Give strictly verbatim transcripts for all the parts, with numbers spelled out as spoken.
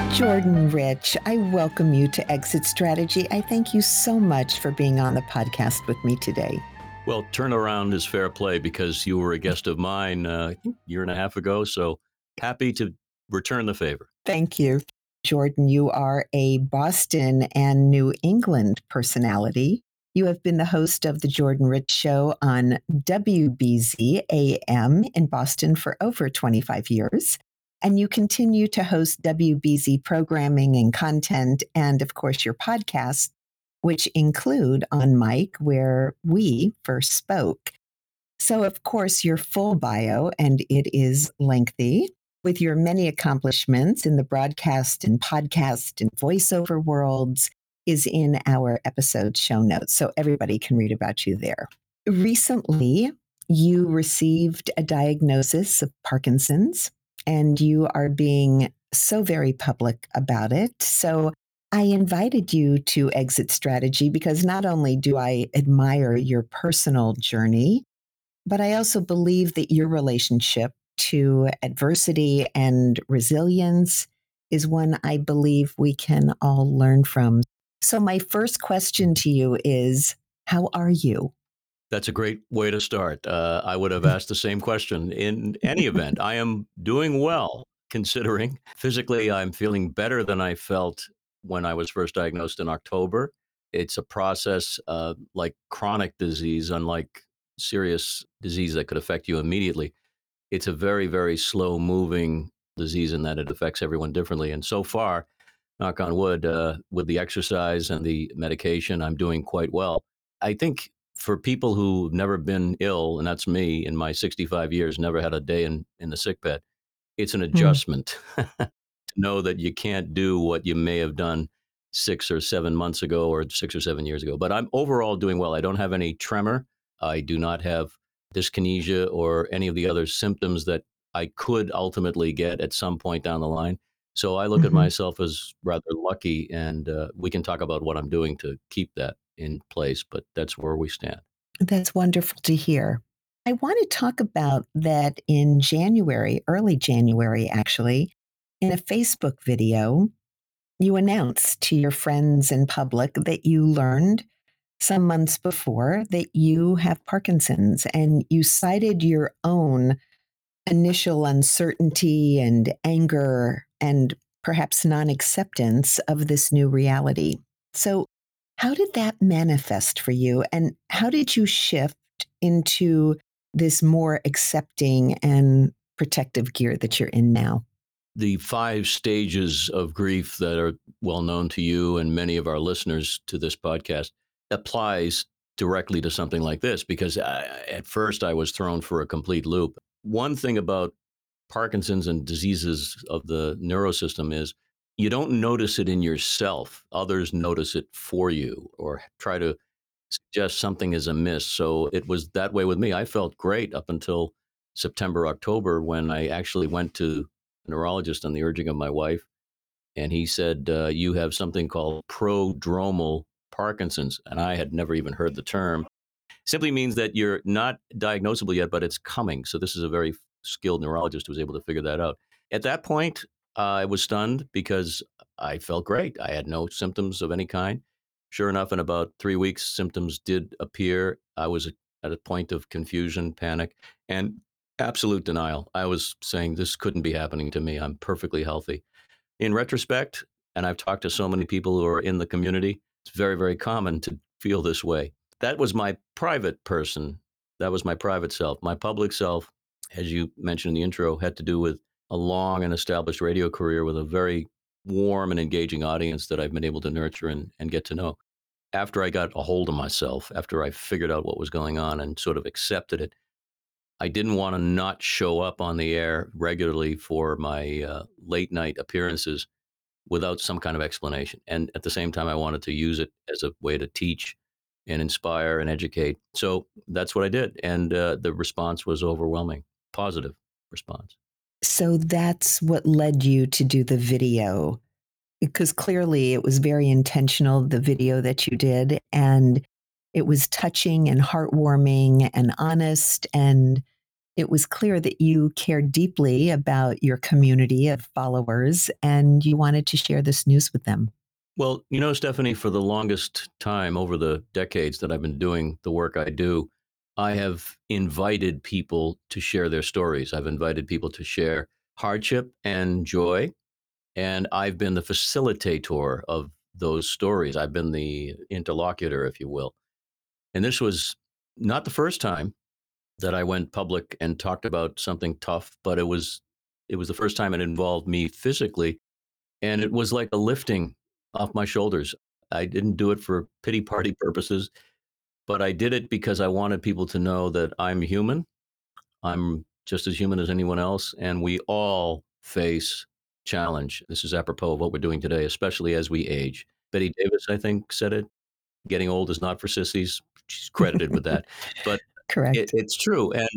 Jordan Rich, I welcome you to Exit Strategy. I thank you so much for being on the podcast with me today. Well, turnaround is fair play because you were a guest of mine uh, a year and a half ago. So happy to return the favor. Thank you. Jordan, you are a Boston and New England personality. You have been the host of The Jordan Rich Show on W B Z A M in Boston for over twenty-five years. And you continue to host W B Z programming and content, and of course, your podcasts, which include On Mic, where we first spoke. So, of course, your full bio, and it is lengthy, with your many accomplishments in the broadcast and podcast and voiceover worlds, is in our episode show notes. So everybody can read about you there. Recently, you received a diagnosis of Parkinson's, and you are being so very public about it. So I invited you to Exit Strategy because not only do I admire your personal journey, but I also believe that your relationship to adversity and resilience is one I believe we can all learn from. So my first question to you is, how are you? That's a great way to start. Uh, I would have asked the same question. In any event, I am doing well, considering physically I'm feeling better than I felt when I was first diagnosed in October. It's a process uh, like chronic disease, unlike serious disease that could affect you immediately. It's a very, very slow moving disease in that it affects everyone differently. And so far, knock on wood, uh, with the exercise and the medication, I'm doing quite well. I think for people who've never been ill, and that's me in my sixty-five years, never had a day in, in the sick bed, it's an Mm. adjustment to know that you can't do what you may have done six or seven months ago or six or seven years ago. But I'm overall doing well. I don't have any tremor. I do not have dyskinesia or any of the other symptoms that I could ultimately get at some point down the line. So I look at Mhm. myself as rather lucky, and uh, we can talk about what I'm doing to keep that in place, but that's where we stand. That's wonderful to hear. I want to talk about that in January, early January, actually, in a Facebook video, you announced to your friends in public that you learned some months before that you have Parkinson's, and you cited your own initial uncertainty and anger and perhaps non acceptance of this new reality. So, how did that manifest for you? And how did you shift into this more accepting and protective gear that you're in now? The five stages of grief that are well known to you and many of our listeners to this podcast applies directly to something like this because I, at first I was thrown for a complete loop. One thing about Parkinson's and diseases of the neurosystem is you don't notice it in yourself. Others notice it for you or try to suggest something is amiss. So it was that way with me. I felt great up until September, October, when I actually went to a neurologist on the urging of my wife. And he said, uh, you have something called prodromal Parkinson's. And I had never even heard the term. Simply means that you're not diagnosable yet, but it's coming. So this is a very skilled neurologist who was able to figure that out. At that point, uh, I was stunned because I felt great. I had no symptoms of any kind. Sure enough, in about three weeks, symptoms did appear. I was at a point of confusion, panic, and absolute denial. I was saying, this couldn't be happening to me. I'm perfectly healthy. In retrospect, and I've talked to so many people who are in the community, it's very, very common to feel this way. That was my private person. That was my private self. My public self, as you mentioned in the intro, had to do with a long and established radio career with a very warm and engaging audience that I've been able to nurture and, and get to know. After I got a hold of myself, after I figured out what was going on and sort of accepted it, I didn't want to not show up on the air regularly for my uh, late night appearances without some kind of explanation. And at the same time, I wanted to use it as a way to teach and inspire and educate. So that's what I did. And uh, the response was overwhelming, positive response. So that's what led you to do the video, because clearly it was very intentional, the video that you did, and it was touching and heartwarming and honest, and it was clear that you cared deeply about your community of followers and you wanted to share this news with them. Well, you know, Stephanie, for the longest time over the decades that I've been doing the work I do, I have invited people to share their stories. I've invited people to share hardship and joy. And I've been the facilitator of those stories. I've been the interlocutor, if you will. And this was not the first time that I went public and talked about something tough, but it was it was the first time it involved me physically, and it was like a lifting off my shoulders. I didn't do it for pity party purposes, but I did it because I wanted people to know that I'm human. I'm just as human as anyone else, and we all face challenge. This is apropos of what we're doing today, especially as we age. Betty Davis, I think, said it. Getting old is not for sissies. She's credited with that, but it, Correct. it's true. And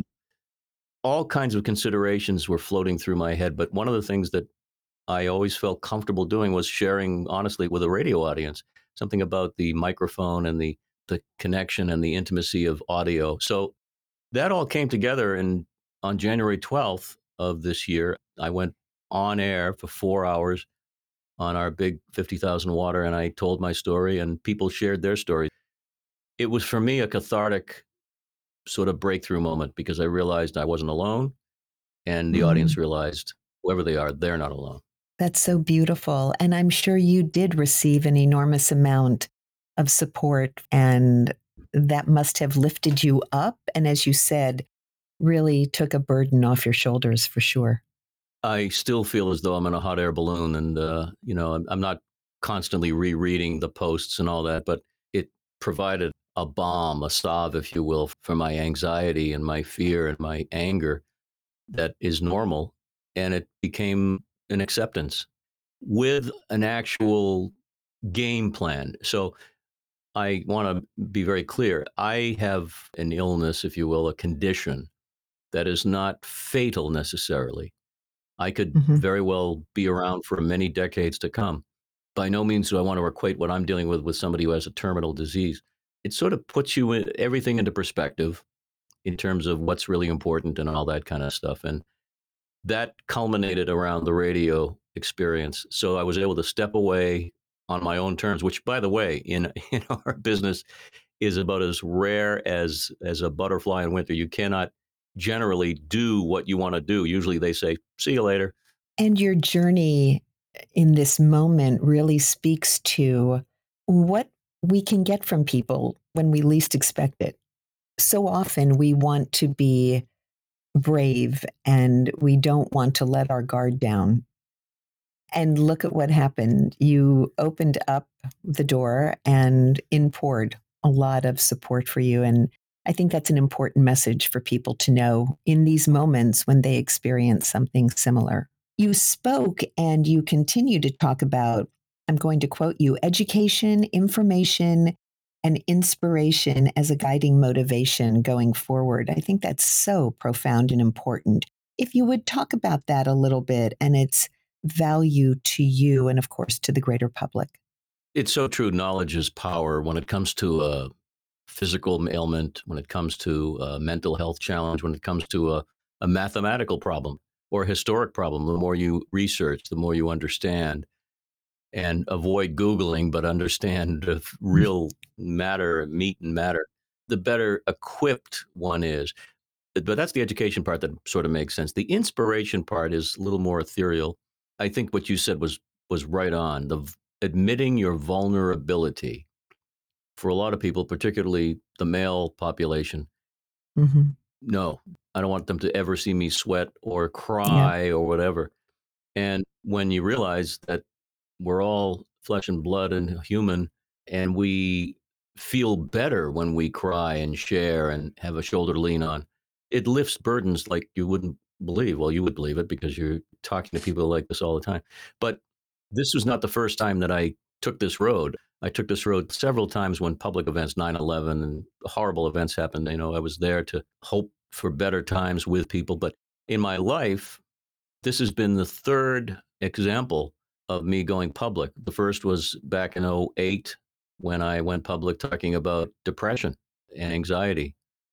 all kinds of considerations were floating through my head. But one of the things that I always felt comfortable doing was sharing honestly with a radio audience, something about the microphone and the the connection and the intimacy of audio. So that all came together, and on January twelfth of this year, I went on air for four hours on our big fifty thousand water, and I told my story, and people shared their story. It was for me a cathartic sort of breakthrough moment because I realized I wasn't alone, and the audience Mm, realized whoever they are, they're not alone. that's so beautiful. And I'm sure you did receive an enormous amount of support, and that must have lifted you up. And as you said, really took a burden off your shoulders for sure. I still feel as though I'm in a hot air balloon, and uh, you know, I'm, I'm not constantly rereading the posts and all that, but it provided a balm, a salve, if you will, for my anxiety and my fear and my anger that is normal, and it became an acceptance with an actual game plan. So I want to be very clear. I have an illness, if you will, a condition that is not fatal necessarily. I could Mhm. very well be around for many decades to come. By no means do I want to equate what I'm dealing with with somebody who has a terminal disease. It sort of puts you in, everything into perspective in terms of what's really important and all that kind of stuff. And that culminated around the radio experience. So I was able to step away on my own terms, which, by the way, in in our business is about as rare as as a butterfly in winter. You cannot generally do what you want to do. Usually they say, see you later. And your journey in this moment really speaks to what we can get from people when we least expect it. So often we want to be brave and we don't want to let our guard down. And look at what happened. You opened up the door and in poured a lot of support for you. And I think that's an important message for people to know in these moments when they experience something similar. You spoke and you continue to talk about, I'm going to quote you, education, information, and inspiration as a guiding motivation going forward. I think that's so profound and important. If you would talk about that a little bit and its value to you and, of course, to the greater public. It's so true. Knowledge is power when it comes to a physical ailment, when it comes to a mental health challenge, when it comes to a, a mathematical problem or a historic problem. The more you research, the more you understand and avoid Googling, but understand the real matter, meat and matter, the better equipped one is. But that's the education part that sort of makes sense. The inspiration part is a little more ethereal. I think what you said was was right on. The v- admitting your vulnerability for a lot of people, particularly the male population. Mhm. No, I don't want them to ever see me sweat or Yeah. cry or whatever. And when you realize that we're all flesh and blood and human, and we feel better when we cry and share and have a shoulder to lean on. It lifts burdens like you wouldn't believe. Well, you would believe it because you're talking to people like this all the time. But this was not the first time that I took this road. I took this road several times when public events, nine eleven and horrible events happened. You know, I was there to hope for better times with people. But in my life, this has been the third example of me going public. The first was back in 'oh eight when I went public talking about depression and anxiety.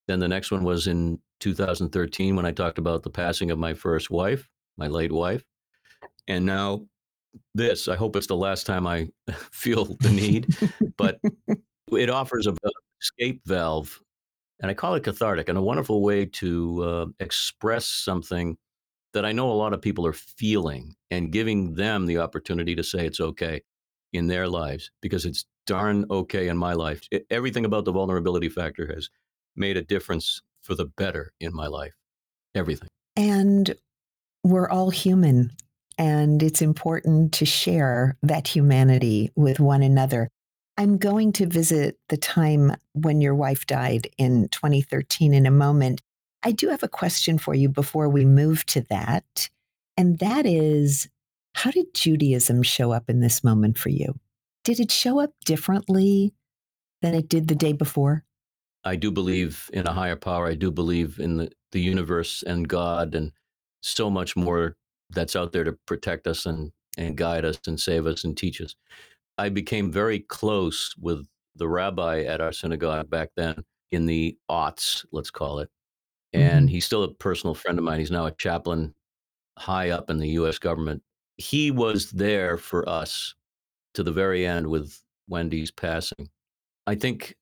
Then the next one was in two thousand thirteen when I talked about the passing of my first wife, my late wife. And now this, I hope it's the last time I feel the need, but it offers a escape valve, and I call it cathartic, and a wonderful way to uh, express something that I know a lot of people are feeling, and giving them the opportunity to say it's okay in their lives, because it's darn okay in my life. It, everything about the vulnerability factor has made a difference for the better in my life. Everything. And we're all human, and it's important to share that humanity with one another. I'm going to visit the time when your wife died in twenty thirteen in a moment. I do have a question for you before we move to that. And that is, how did Judaism show up in this moment for you? Did it show up differently than it did the day before? I do believe in a higher power. I do believe in the, the universe and God and so much more that's out there to protect us and, and guide us and save us and teach us. I became very close with the rabbi at our synagogue back then in the aughts, let's call it. And Mhm. he's still a personal friend of mine. He's now a chaplain high up in the U S government. He was there for us to the very end with Wendy's passing. I think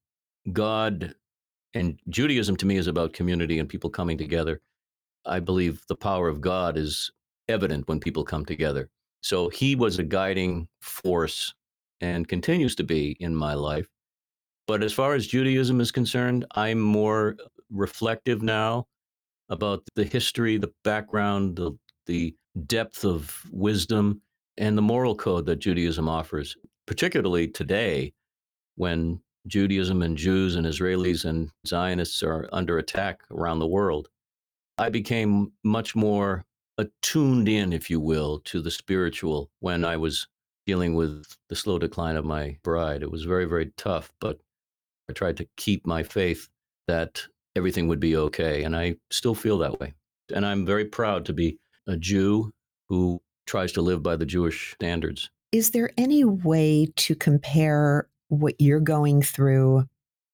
God and Judaism to me is about community and people coming together. I believe the power of God is evident when people come together. So he was a guiding force and continues to be in my life. But as far as Judaism is concerned, I'm more reflective now about the history, the background, the, the depth of wisdom, and the moral code that Judaism offers, particularly today when Judaism and Jews and Israelis and Zionists are under attack around the world. I became much more attuned in, if you will, to the spiritual when I was dealing with the slow decline of my bride. It was very, very tough, but I tried to keep my faith that everything would be okay. And I still feel that way. And I'm very proud to be a Jew who tries to live by the Jewish standards. Is there any way to compare what you're going through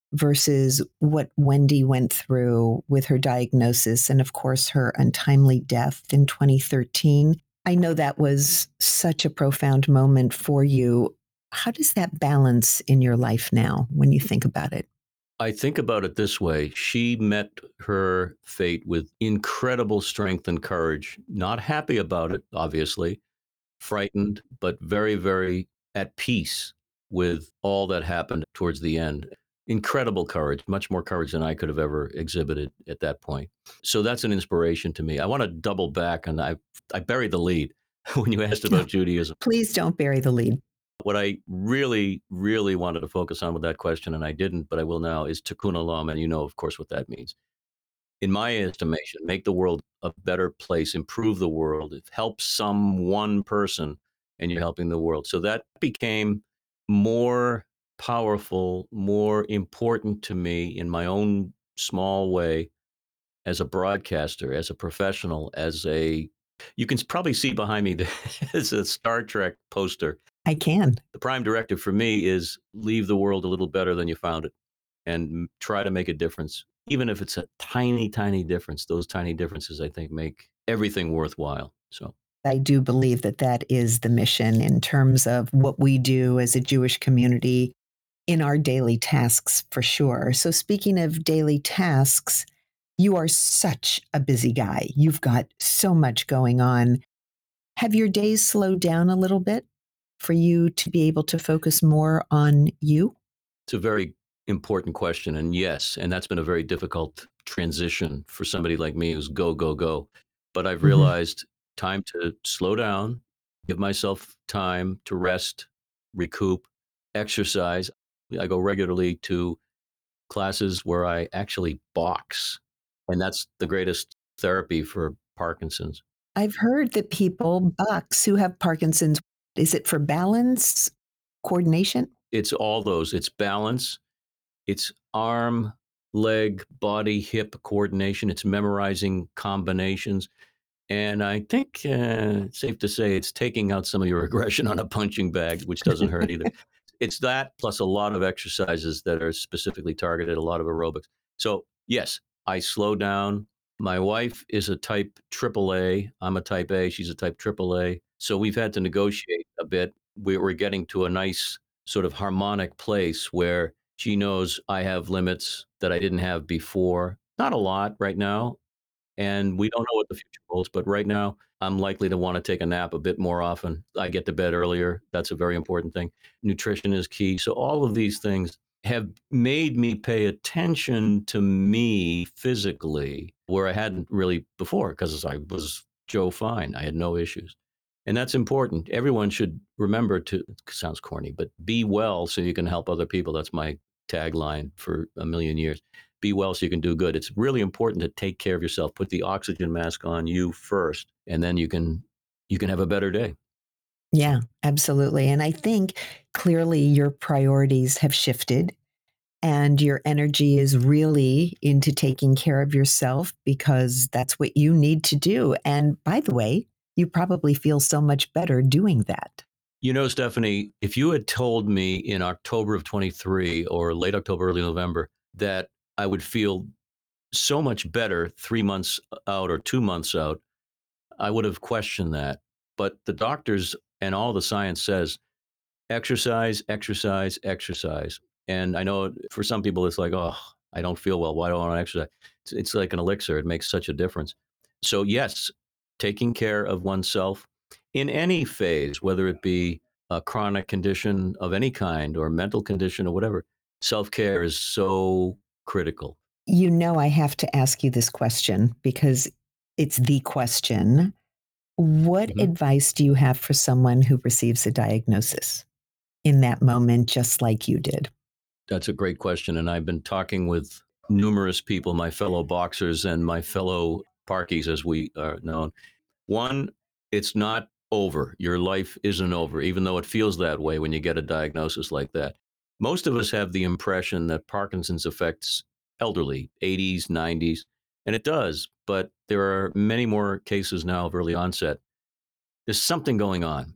versus what Wendy went through with her diagnosis and, of course, her untimely death in twenty thirteen? I know that was such a profound moment for you. How does that balance in your life now when you think about it? I think about it this way. She met her fate with incredible strength and courage, not happy about it, obviously, frightened, but very, very at peace with all that happened towards the end. Incredible courage, much more courage than I could have ever exhibited at that point. So that's an inspiration to me. I want to double back, and I I buried the lead when you asked about Judaism. Please don't bury the lead. What I really, really wanted to focus on with that question, and I didn't, but I will now, is tikkun olam, and you know, of course, what that means. In my estimation, make the world a better place, improve the world, help some one person, and you're helping the world. So that became more powerful, more important to me in my own small way as a broadcaster, as a professional, as a, you can probably see behind me, there's a Star Trek poster. I can. The prime directive for me is leave the world a little better than you found it and try to make a difference. Even if it's a tiny, tiny difference, those tiny differences, I think, make everything worthwhile. So I do believe that that is the mission in terms of what we do as a Jewish community in our daily tasks, for sure. So, speaking of daily tasks, you are such a busy guy. You've got so much going on. Have your days slowed down a little bit for you to be able to focus more on you? it's a very important question. And yes, and that's been a very difficult transition for somebody like me who's go, go, go. But I've Mhm. realized time to slow down, give myself time to rest, recoup, exercise. I go regularly to classes where I actually box, and that's the greatest therapy for Parkinson's. I've heard that people, bucks who have Parkinson's, is it for balance, coordination? It's all those. It's balance, it's arm, leg, body, hip coordination. It's memorizing combinations. And I think uh, it's safe to say it's taking out some of your aggression on a punching bag, which doesn't hurt either. It's that plus a lot of exercises that are specifically targeted, a lot of aerobics. So Yes, I slow down. My wife is a type triple A. I'm a type A. She's a type triple A. So we've had to negotiate a bit. We- We're getting to a nice sort of harmonic place where she knows I have limits that I didn't have before. Not a lot right now. And we don't know what the future holds, but right now I'm likely to want to take a nap a bit more often. I get to bed earlier. That's a very important thing. Nutrition is key. So all of these things have made me pay attention to me physically where I hadn't really before because I was Joe Fine. I had no issues. And that's important. Everyone should remember to, it sounds corny, but be well so you can help other people. That's my tagline for a million years. Be well so you can do good. It's really important to take care of yourself. Put the oxygen mask on you first, and then you can you can have a better day. Yeah, absolutely. And I think clearly your priorities have shifted and your energy is really into taking care of yourself because that's what you need to do. And by the way, you probably feel so much better doing that. You know, Stephanie, if you had told me in October of twenty-three or late October, early November that I would feel so much better three months out or two months out, I would have questioned that. But the doctors and all the science says exercise, exercise, exercise. And I know for some people, it's like, oh, I don't feel well. Why do I want to exercise? It's, it's like an elixir. It makes such a difference. So, yes, taking care of oneself in any phase, whether it be a chronic condition of any kind or mental condition or whatever, self care is so critical. You know, I have to ask you this question because it's the question. What Mhm. advice do you have for someone who receives a diagnosis in that moment, just like you did? That's a great question. And I've been talking with numerous people, my fellow boxers and my fellow parkies, as we are known. One, it's not over. Your life isn't over, even though it feels that way when you get a diagnosis like that. Most of us have the impression that Parkinson's affects elderly, eighties, nineties, and it does, but there are many more cases now of early onset. There's something going on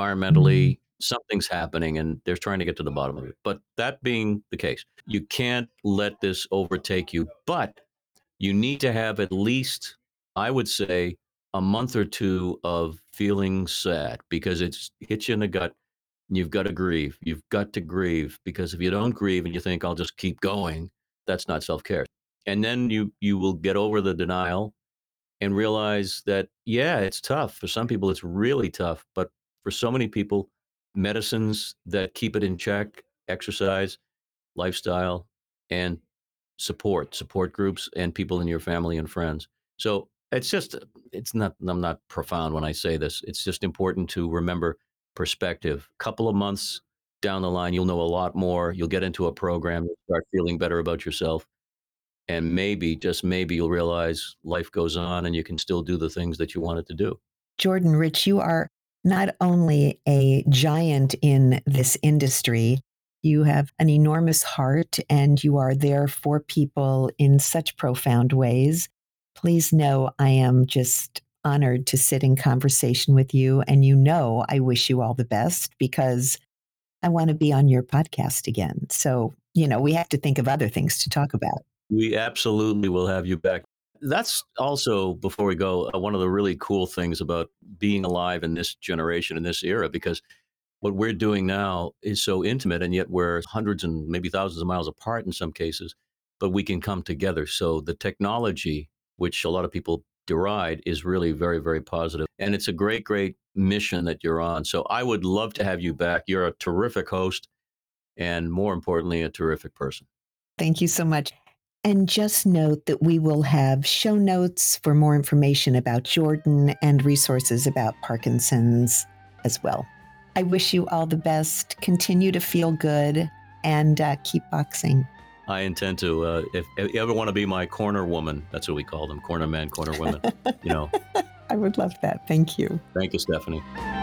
Mm. environmentally, something's happening, and they're trying to get to the bottom of it. But that being the case, you can't let this overtake you, but you need to have at least, I would say, a month or two of feeling sad because it's hits you in the gut. And you've got to grieve. You've got to grieve because if you don't grieve and you think I'll just keep going, that's not self care. And then you you will get over the denial and realize that yeah, it's tough for some people. It's really tough, but for so many people, medicines that keep it in check, exercise, lifestyle, and support, support groups, and people in your family and friends. So it's just, it's not, I'm not profound when I say this. It's just important to remember perspective. Couple of months down the line, you'll know a lot more. You'll get into a program, you'll start feeling better about yourself. And maybe, just maybe, you'll realize life goes on and you can still do the things that you wanted to do. Jordan Rich, you are not only a giant in this industry, you have an enormous heart and you are there for people in such profound ways. Please know I am just honored to sit in conversation with you. And you know, I wish you all the best because I want to be on your podcast again. So, you know, we have to think of other things to talk about. We absolutely will have you back. That's also, before we go, uh, one of the really cool things about being alive in this generation, in this era, because what we're doing now is so intimate, and yet we're hundreds and maybe thousands of miles apart in some cases, but we can come together. So the technology, which a lot of people deride, is really very, very positive. And it's a great, great mission that you're on. So I would love to have you back. You're a terrific host, and more importantly, a terrific person. Thank you so much. And just note that we will have show notes for more information about Jordan and resources about Parkinson's as well. I wish you all the best. Continue to feel good and uh, keep boxing. I intend to. Uh, if, if you ever want to be my corner woman, that's what we call them, corner men, corner women. You know. I would love that. Thank you. Thank you, Stephanie.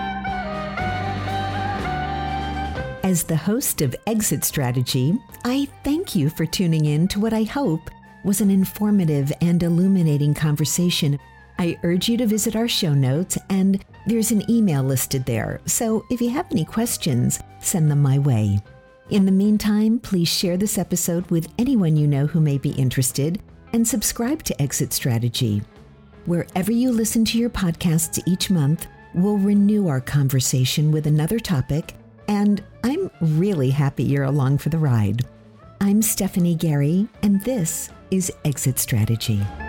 As the host of Exit Strategy, I thank you for tuning in to what I hope was an informative and illuminating conversation. I urge you to visit our show notes, and there's an email listed there. So if you have any questions, send them my way. In the meantime, please share this episode with anyone you know who may be interested. and subscribe to Exit Strategy. Wherever you listen to your podcasts each month, we'll renew our conversation with another topic, and I'm really happy you're along for the ride. I'm Stephanie Gary, and this is Exit Strategy.